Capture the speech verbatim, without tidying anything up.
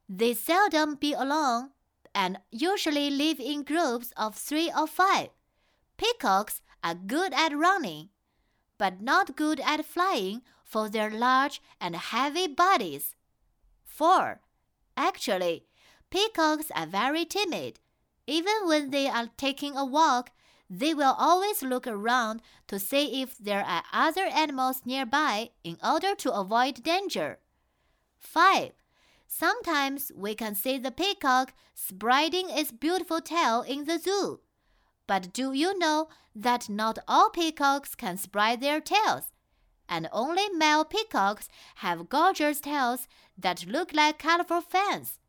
They seldom be alone and usually live in groups of three or five. Peacocks are good at running, but not good at flying for their large and heavy bodies. four. Actually, peacocks are very timid. Even when they are taking a walk, they will always look around to see if there are other animals nearby in order to avoid danger. five. Sometimes we can see the peacock spreading its beautiful tail in the zoo. But do you know that not all peacocks can spread their tails, and only male peacocks have gorgeous tails that look like colorful fans?